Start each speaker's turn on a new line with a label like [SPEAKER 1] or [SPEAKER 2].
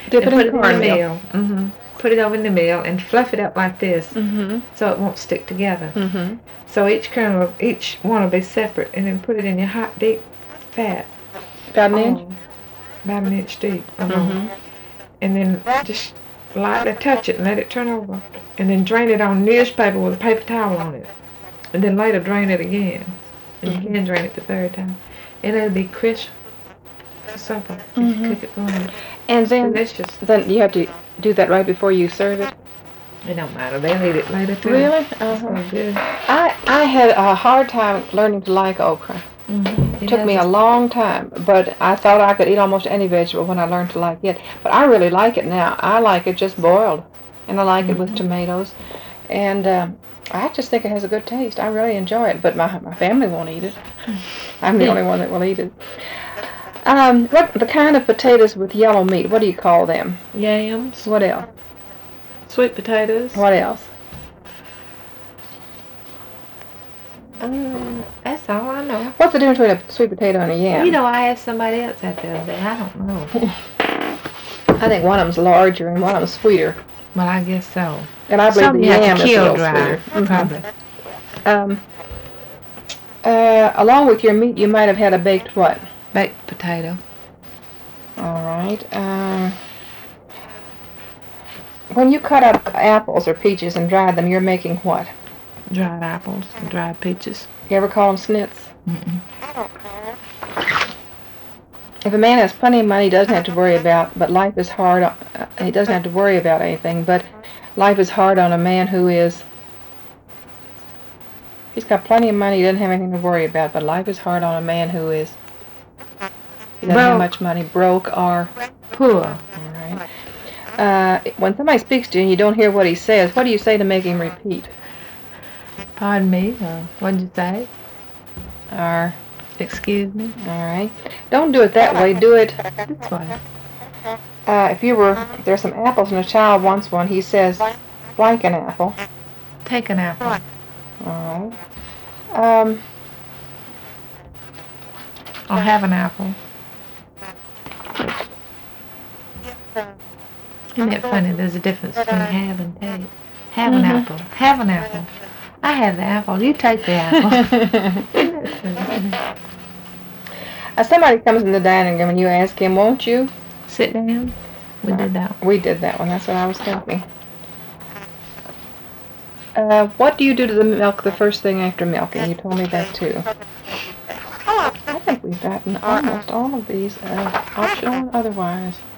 [SPEAKER 1] Dip
[SPEAKER 2] and
[SPEAKER 1] it
[SPEAKER 2] put
[SPEAKER 1] in
[SPEAKER 2] it in the
[SPEAKER 1] cornmeal.
[SPEAKER 2] meal. Put it over in the meal and fluff it up like this,
[SPEAKER 1] Mm-hmm.
[SPEAKER 2] so it won't stick together.
[SPEAKER 1] Mm-hmm.
[SPEAKER 2] So each one will be separate, and then put it in your hot deep fat.
[SPEAKER 1] About an inch?
[SPEAKER 2] Oh, about an inch deep or more.
[SPEAKER 1] Mm-hmm.
[SPEAKER 2] And then just lightly touch it and let it turn over. And then drain it on newspaper with a paper towel on it. And then later drain it again. And you can drain it the third time. And it'll be crisp for supper if you cook it right.
[SPEAKER 1] And then,
[SPEAKER 2] Delicious.
[SPEAKER 1] then you have to do that right before you serve it.
[SPEAKER 2] It don't matter. They'll eat it later too.
[SPEAKER 1] Really?
[SPEAKER 2] It's so good.
[SPEAKER 1] I had a hard time learning to like okra. It took me a long time, but I thought I could eat almost any vegetable when I learned to like it. But I really like it now. I like it just boiled, and I like it with tomatoes. And I just think it has a good taste. I really enjoy it, but my family won't eat it. I'm the only one that will eat it. What the kind of potatoes with yellow meat? What do you call them?
[SPEAKER 2] Yams.
[SPEAKER 1] What else?
[SPEAKER 2] Sweet potatoes.
[SPEAKER 1] What else?
[SPEAKER 2] That's all I know.
[SPEAKER 1] What's the difference between a sweet potato and a yam?
[SPEAKER 2] You know, I asked somebody else that the other day. I don't know.
[SPEAKER 1] I think one of them's larger and one of them's sweeter.
[SPEAKER 2] Well, I guess so.
[SPEAKER 1] And I believe the yam is a little
[SPEAKER 2] dry,
[SPEAKER 1] sweeter.
[SPEAKER 2] probably.
[SPEAKER 1] Along with your meat, you might have had a baked what?
[SPEAKER 2] Baked potato.
[SPEAKER 1] All right. When you cut up apples or peaches and dry them, you're making what?
[SPEAKER 2] Dried apples, dried peaches.
[SPEAKER 1] You ever call them snits?
[SPEAKER 2] Mm-mm.
[SPEAKER 1] If a man has plenty of money, he doesn't have to worry about, but life is hard. He doesn't have to worry about anything, but life is hard on a man who is. He's got plenty of money, he doesn't have anything to worry about, but life is hard on a man who is. He doesn't have much money, broke or
[SPEAKER 2] poor.
[SPEAKER 1] All right. When somebody speaks to you and you don't hear what he says, what do you say to make him repeat?
[SPEAKER 2] Pardon me, what did you say?
[SPEAKER 1] Or,
[SPEAKER 2] excuse me?
[SPEAKER 1] All right. Don't do it that way. Do it
[SPEAKER 2] this way.
[SPEAKER 1] If there's some apples and a child wants one, he says, like an apple.
[SPEAKER 2] Take an apple.
[SPEAKER 1] All right.
[SPEAKER 2] Or have an apple. Isn't that funny? There's a difference between have and take. Have an apple. Have an apple. I have the apple. You take the apple.
[SPEAKER 1] Somebody comes in the dining room and you ask him, won't you?
[SPEAKER 2] Sit down. We did that one.
[SPEAKER 1] We did that one. That's what I was thinking. What do you do to the milk the first thing after milking? You told me that too. I think we've gotten almost all of these, optional and otherwise.